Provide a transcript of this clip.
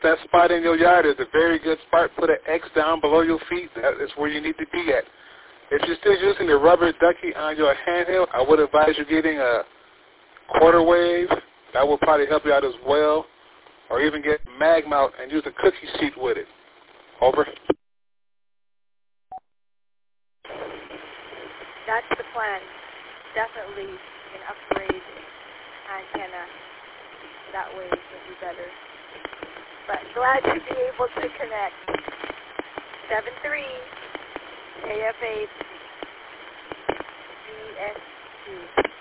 that spot in your yard is a very good spot. Put an X down below your feet. That is where you need to be at. If you're still using the rubber ducky on your handheld, I would advise you getting a quarter wave. That will probably help you out as well. Or even get mag mount and use a cookie sheet with it. Over. That's the plan. Definitely an upgrade antenna. That way it will be better. But glad to be able to connect. 7-3 AF8 ESQ.